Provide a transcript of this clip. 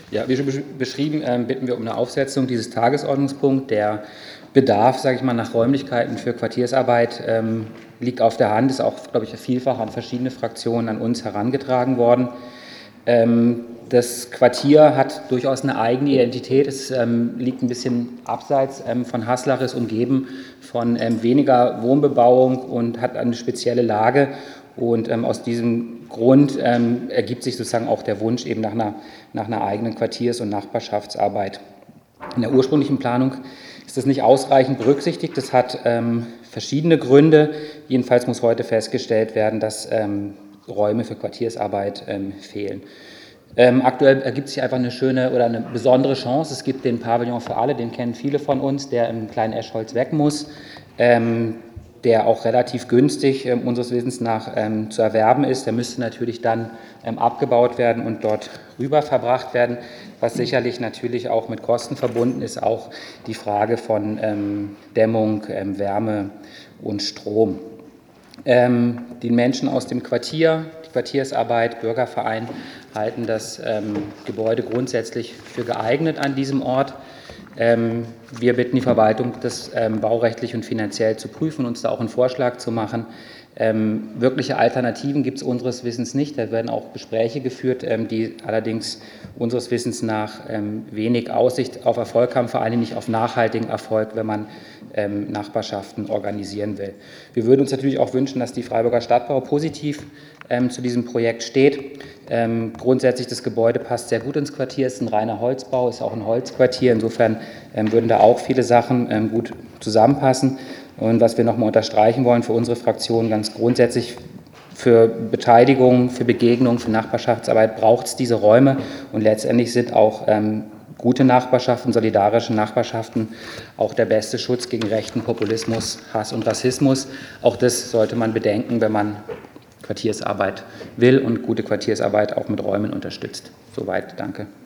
Ja, wie schon beschrieben, bitten wir um eine Aufsetzung dieses Tagesordnungspunkts. Der Bedarf, sage ich mal, nach Räumlichkeiten für Quartiersarbeit liegt auf der Hand, ist auch, glaube ich, vielfach an verschiedene Fraktionen an uns herangetragen worden. Das Quartier hat durchaus eine eigene Identität. Es liegt ein bisschen abseits von Haslach, ist umgeben von weniger Wohnbebauung und hat eine spezielle Lage. Und aus diesem Grund ergibt sich sozusagen auch der Wunsch eben nach einer eigenen Quartiers- und Nachbarschaftsarbeit. In der ursprünglichen Planung ist das nicht ausreichend berücksichtigt. Das hat verschiedene Gründe. Jedenfalls muss heute festgestellt werden, dass Räume für Quartiersarbeit fehlen. Aktuell ergibt sich einfach eine schöne oder eine besondere Chance. Es gibt den Pavillon für alle, den kennen viele von uns, der im kleinen Eschholz weg muss, der auch relativ günstig unseres Wissens nach zu erwerben ist. Der müsste natürlich dann abgebaut werden und dort rüber verbracht werden, was sicherlich natürlich auch mit Kosten verbunden ist, auch die Frage von Dämmung, Wärme und Strom. Die Menschen aus dem Quartier, die Quartiersarbeit, Bürgerverein halten das Gebäude grundsätzlich für geeignet an diesem Ort. Wir bitten die Verwaltung, das baurechtlich und finanziell zu prüfen, uns da auch einen Vorschlag zu machen. Wirkliche Alternativen gibt es unseres Wissens nicht. Da werden auch Gespräche geführt, die allerdings unseres Wissens nach wenig Aussicht auf Erfolg haben, vor allem nicht auf nachhaltigen Erfolg, wenn man Nachbarschaften organisieren will. Wir würden uns natürlich auch wünschen, dass die Freiburger Stadtbau positiv zu diesem Projekt steht. Grundsätzlich das Gebäude passt sehr gut ins Quartier, ist ein reiner Holzbau, ist auch ein Holzquartier. Insofern würden da auch viele Sachen gut zusammenpassen. Und was wir nochmal unterstreichen wollen für unsere Fraktion, ganz grundsätzlich für Beteiligung, für Begegnung, für Nachbarschaftsarbeit braucht es diese Räume. Und letztendlich sind auch gute Nachbarschaften, solidarische Nachbarschaften auch der beste Schutz gegen rechten Populismus, Hass und Rassismus. Auch das sollte man bedenken, wenn man Quartiersarbeit will und gute Quartiersarbeit auch mit Räumen unterstützt. Soweit, danke.